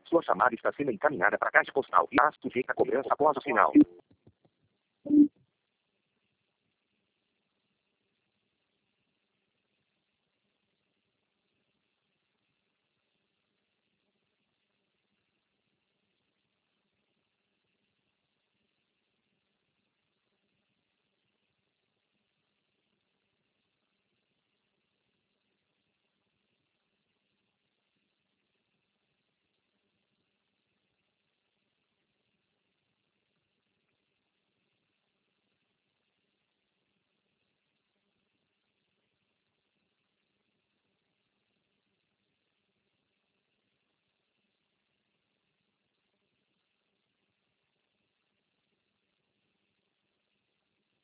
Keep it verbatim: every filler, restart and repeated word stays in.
Sua chamada está sendo encaminhada para a caixa postal e a sujeita a cobrança após o sinal.